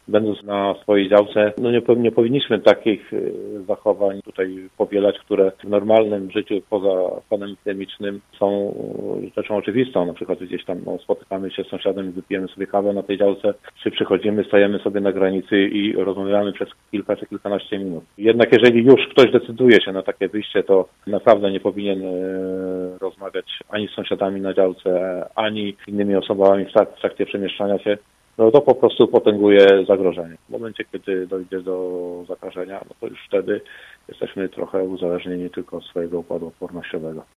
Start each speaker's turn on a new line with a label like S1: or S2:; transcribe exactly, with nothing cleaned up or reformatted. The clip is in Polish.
S1: będąc na swojej działce, no nie, nie powinniśmy takich zachowań tutaj powielać, które w normalnym życiu poza stanem epidemicznym są rzeczą oczywistą. Na przykład gdzieś tam no, spotykamy się z sąsiadem, wypijemy sobie kawę na tej działce, czy przychodzimy, stajemy sobie na granicy i rozmawiamy przez kilka czy kilkanaście minut. Jednak jeżeli już ktoś decyduje się na takie wyjście, to naprawdę nie powinien e, rozmawiać ani z sąsiadami na działce, ani z innymi osobami w, trak- w trakcie przemieszczania się. No to po prostu potęguje zagrożenie. W momencie, kiedy dojdzie do zakażenia, no to już wtedy jesteśmy trochę uzależnieni tylko od swojego układu odpornościowego.